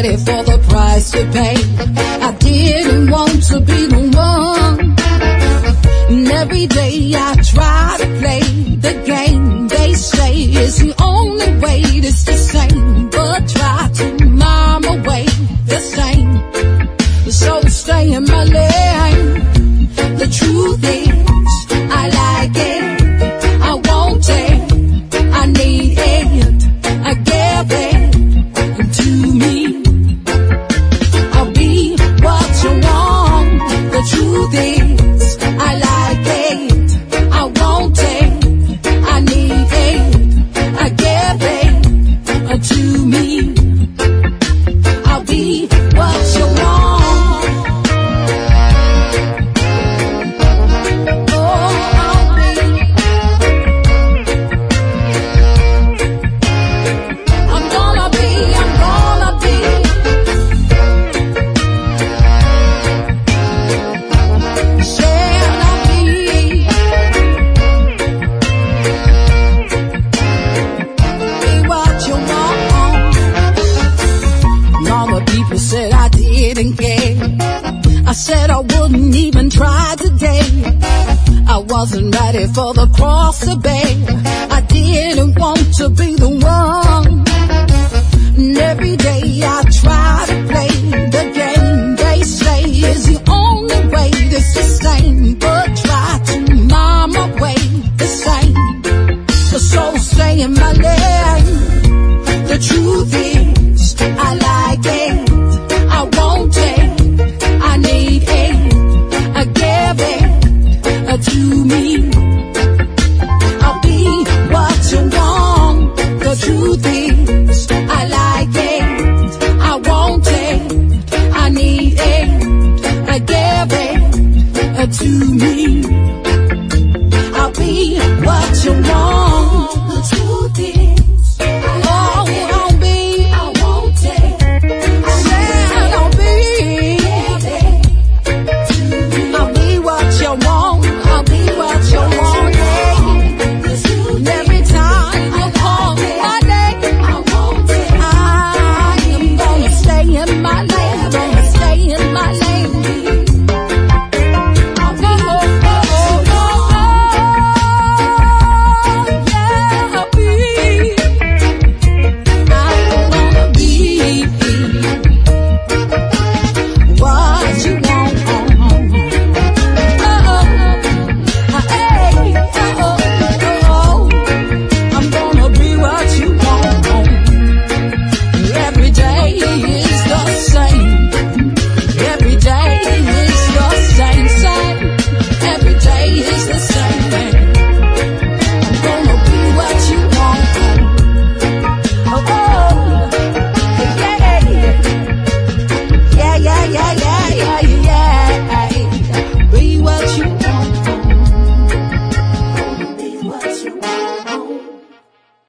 ready for the price to pay. I didn't want to be the one. And every day I try to play the game they say is the only way that's the same, but try to my way the same. So stay in my lane. The truth is I like it, I want it, I need it, I give it to me. I'll be what you want. The truth is I like it, I want it, I need it, I give it to me. I'll be what you want. Said I didn't care. I said I wouldn't even try today. I wasn't ready for the cross to bear. I didn't want to be the one. And every day I try to play the game they say is the only way to sustain, but try to my way the same. So stay in my lane. The truth is I like it, I want it, I need it, I give it to me. I'll be what you want. The truth is I like it, I want it, I need it, I give it to me. I'll be what you want. The truth is